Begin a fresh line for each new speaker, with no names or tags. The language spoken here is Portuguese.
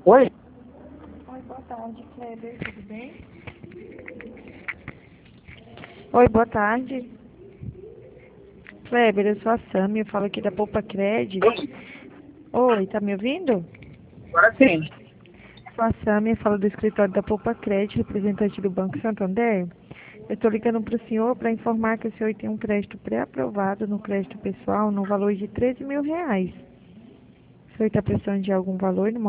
Oi?
Oi, boa tarde, Kleber, tudo bem? Oi, boa tarde. Kleber, eu sou a Sami, eu falo aqui da Poupa Cred.
Oi?
Oi, tá me ouvindo?
Agora sim.
Sou a Sami, eu falo do escritório da Poupa Cred, representante do Banco Santander. Eu estou ligando para o senhor para informar que o senhor tem um crédito pré-aprovado no crédito pessoal no valor de R$ 13.000. O senhor está precisando de algum valor no